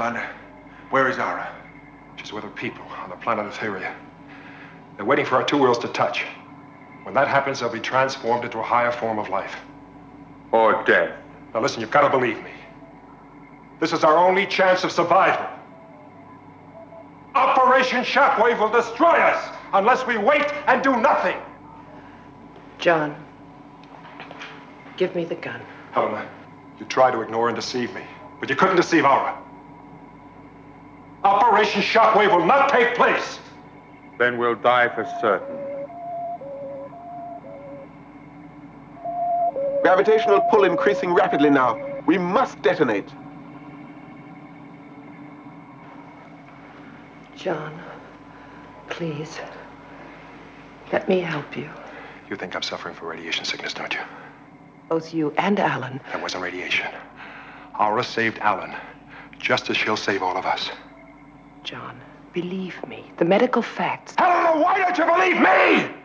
Commander. Where is Ara? She's with her people on the planet Etheria. They're waiting for our two worlds to touch. When that happens, they'll be transformed into a higher form of life. Or death. Now listen, you've got to believe me. This is our only chance of survival. Operation Shockwave will destroy us unless we wait and do nothing. John, give me the gun. Helena, you tried to ignore and deceive me, but you couldn't deceive Aura. Operation Shockwave will not take place. Then we'll die for certain. Gravitational pull increasing rapidly now. We must detonate. John, please, let me help you. You think I'm suffering from radiation sickness, don't you? Both you and Alan. That wasn't radiation. Aura saved Alan, just as she'll save all of us. John, believe me, the medical facts... Helena, why don't you believe me?